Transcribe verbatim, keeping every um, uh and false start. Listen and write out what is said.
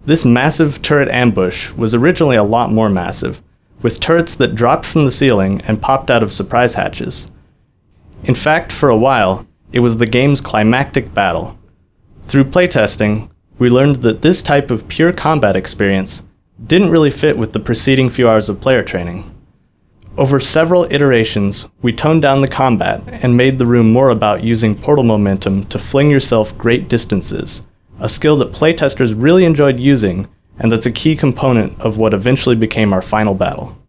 This massive turret ambush was originally a lot more massive, with turrets that dropped from the ceiling and popped out of surprise hatches. In fact, for a while, it was the game's climactic battle. Through playtesting, we learned that this type of pure combat experience didn't really fit with the preceding few hours of player training. Over several iterations, we toned down the combat and made the room more about using portal momentum to fling yourself great distances, a skill that playtesters really enjoyed using, and that's a key component of what eventually became our final battle.